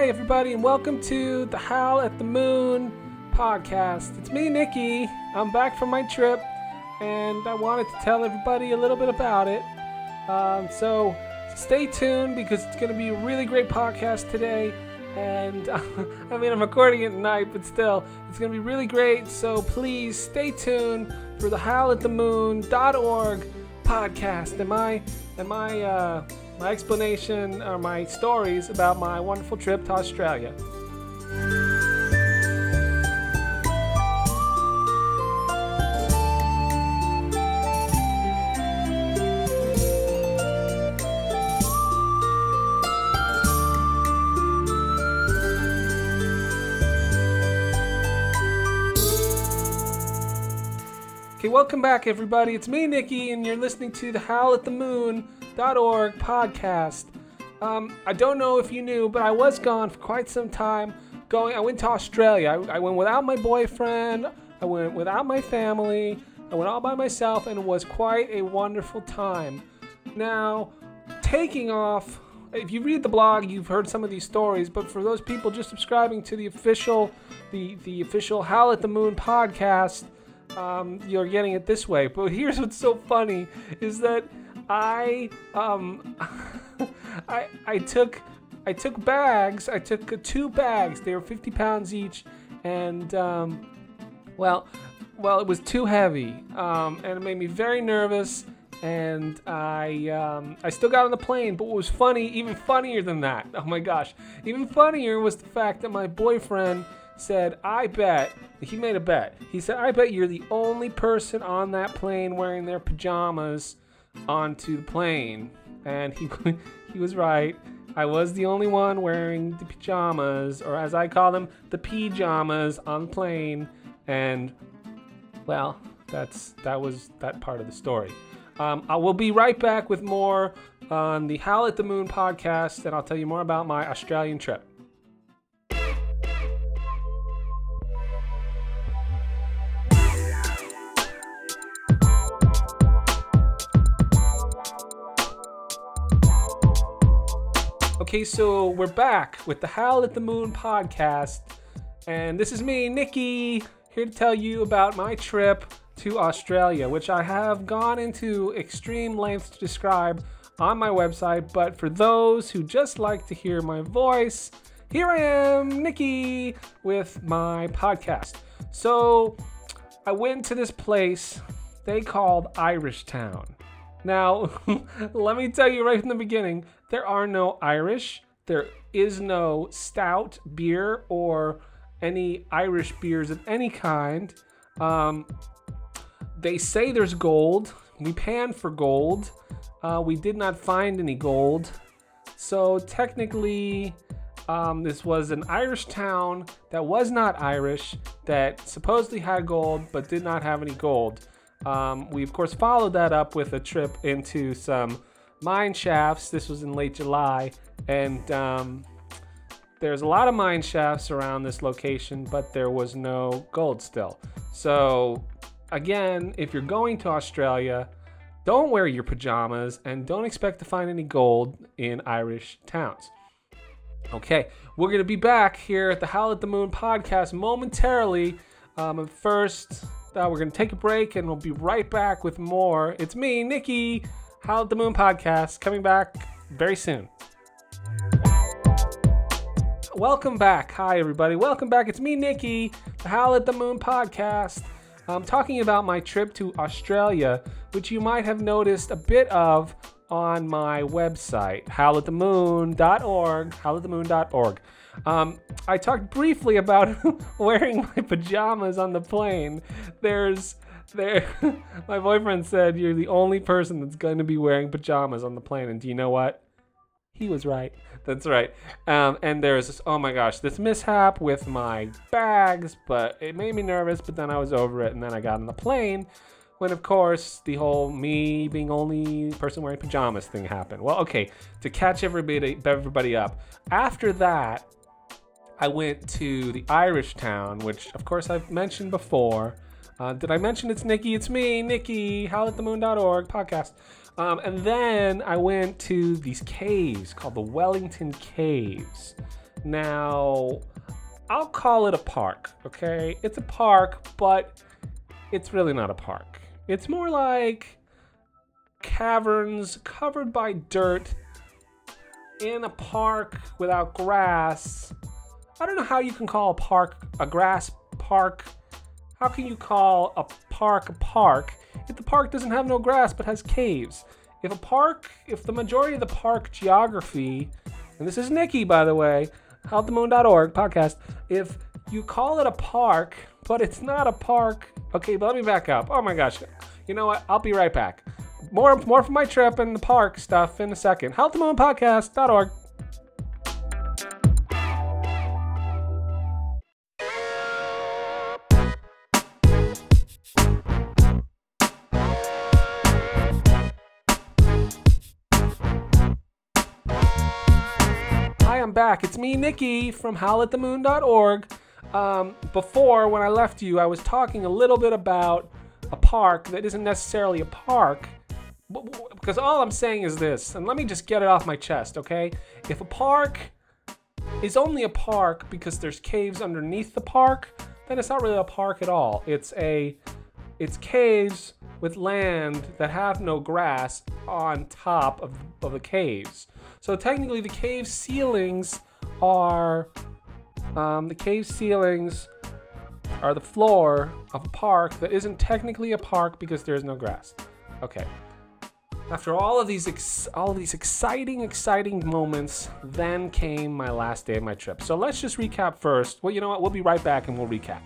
Hi, everybody, and welcome to the Howl at the Moon podcast. It's me, Nikki. I'm back from my trip, and I wanted to tell everybody a little bit about it. So stay tuned because it's going to be a really great podcast today. And I'm recording it at night, but still, it's going to be really great. So please stay tuned for the howlatthemoon.org podcast and my explanation or my stories about my wonderful trip to Australia. Okay, welcome back, everybody. It's me, Nikki, and you're listening to the howlatthemoon.org podcast. I don't know if you knew, but I was gone for quite some time. I went to Australia. I went without my boyfriend. I went without my family. I went all by myself, and it was quite a wonderful time. Now, taking off, if you read the blog, you've heard some of these stories, but for those people just subscribing to the official Howl at the Moon podcast, you're getting it this way. But here's what's so funny is that I took bags. I took 2 bags. They were 50 pounds each, and well, it was too heavy, and it made me very nervous. And I still got on the plane. But what was funny, even funnier than that, oh my gosh, even funnier was the fact that my boyfriend said, he made a bet. He said, I bet you're the only person on that plane wearing their pajamas onto the plane. And he was right. I was the only one wearing the pajamas, or as I call them, the pajamas on the plane. And, well, that was that part of the story. I will be right back with more on the Howl at the Moon podcast, and I'll tell you more about my Australian trip. Okay, so we're back with the Howl at the Moon podcast, and this is me, Nikki, here to tell you about my trip to Australia, which I have gone into extreme lengths to describe on my website, but for those who just like to hear my voice, here I am, Nikki, with my podcast. So I went to this place they called Irish Town. Now, let me tell you right from the beginning, there are no Irish, there is no stout beer or any Irish beers of any kind. They say there's gold. We panned for gold. We did not find any gold. So technically, this was an Irish town that was not Irish, that supposedly had gold but did not have any gold. We, of course, followed that up with a trip into some mine shafts. This was in late July, and there's a lot of mine shafts around this location, but there was no gold still. So, again, if you're going to Australia, don't wear your pajamas and don't expect to find any gold in Irish towns. Okay, we're going to be back here at the Howl at the Moon podcast momentarily. First, we're going to take a break, and we'll be right back with more. It's me, Nikki, Howl at the Moon podcast, coming back very soon. Welcome back. Hi, everybody. Welcome back. It's me, Nikki, the Howl at the Moon podcast. I'm talking about my trip to Australia, which you might have noticed a bit of on my website, howlatthemoon.org, howlatthemoon.org. I talked briefly about wearing my pajamas on the plane. My boyfriend said, you're the only person that's going to be wearing pajamas on the plane. And do you know what? He was right. That's right. And there's this, oh my gosh, this mishap with my bags, but it made me nervous, but then I was over it, and then I got on the plane when, of course, the whole me being only person wearing pajamas thing happened. Well, okay, to catch everybody up, after that, I went to the Irish town, which, of course, I've mentioned before. Did I mention it's Nikki? It's me, Nikki, howlatthemoon.org podcast. And then I went to these caves called the Wellington Caves. Now, I'll call it a park, okay? It's a park, but it's really not a park. It's more like caverns covered by dirt in a park without grass. I don't know how you can call a park a grass park. How can you call a park if the park doesn't have no grass but has caves? If the majority of the park geography, and this is Nikki, by the way, HowTheMoon.org podcast, if you call it a park, but it's not a park, okay, but let me back up. Oh my gosh. You know what? I'll be right back. More from my trip and the park stuff in a second. HowTheMoonPodcast.org. Hi, I'm back. It's me, Nikki, from HowLetTheMoon.org. Before, when I left you, I was talking a little bit about a park that isn't necessarily a park, because all I'm saying is this, and let me just get it off my chest, okay? If a park is only a park because there's caves underneath the park, then it's not really a park at all. It's caves with land that have no grass on top of the caves. So technically the cave ceilings are the floor of a park that isn't technically a park because there's no grass. Okay. After all of these exciting moments, then came my last day of my trip. So let's just recap first. Well, you know what? We'll be right back and we'll recap.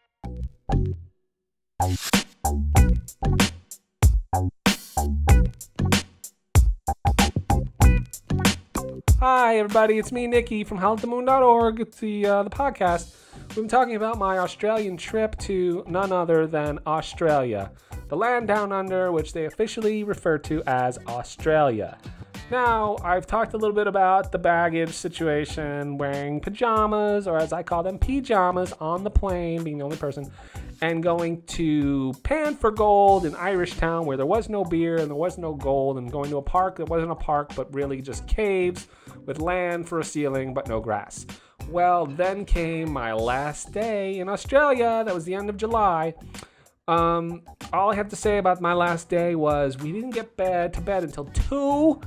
Hi, everybody. It's me, Nikki, from HowTheMoon.org. It's the podcast. We've been talking about my Australian trip to none other than Australia, the land down under, which they officially refer to as Australia. Now, I've talked a little bit about the baggage situation, wearing pajamas, or as I call them, pajamas, on the plane, being the only person, and going to pan for gold in Irish Town, where there was no beer and there was no gold, and going to a park that wasn't a park, but really just caves with land for a ceiling, but no grass. Well, then came my last day in Australia. That was the end of July. All I have to say about my last day was we didn't get to bed until 2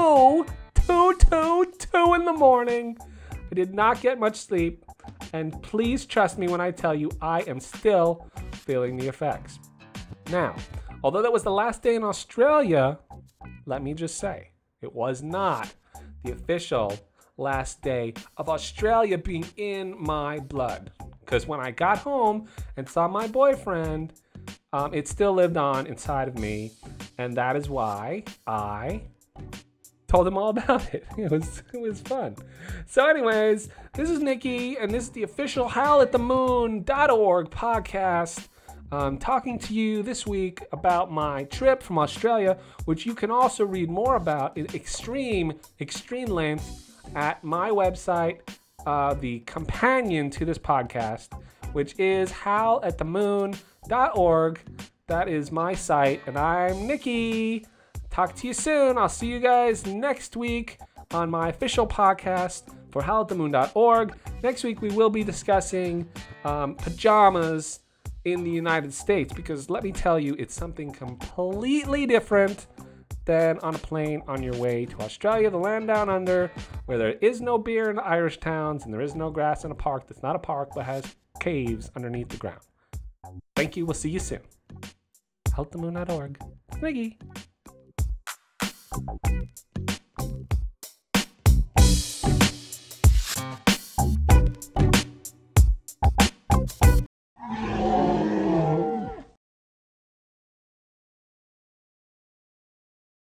in the morning. I did not get much sleep, and please trust me when I tell you I am still feeling the effects. Now, although that was the last day in Australia, let me just say, it was not the official last day of Australia being in my blood. Because when I got home and saw my boyfriend, it still lived on inside of me, and that is why I told him all about it. It was fun. So anyways, this is Nikki, and this is the official HowLetTheMoon.org podcast. Talking to you this week about my trip from Australia, which you can also read more about in extreme length at my website, the companion to this podcast, which is HowLetTheMoon.org. That is my site, and I'm Nikki. Talk to you soon. I'll see you guys next week on my official podcast for HowLetTheMoon.org. Next week we will be discussing pajamas in the United States, because let me tell you, it's something completely different than on a plane on your way to Australia, the land down under, where there is no beer in the Irish towns and there is no grass in a park that's not a park but has caves underneath the ground. Thank you. We'll see you soon. HowTheMoon.org. Nikki.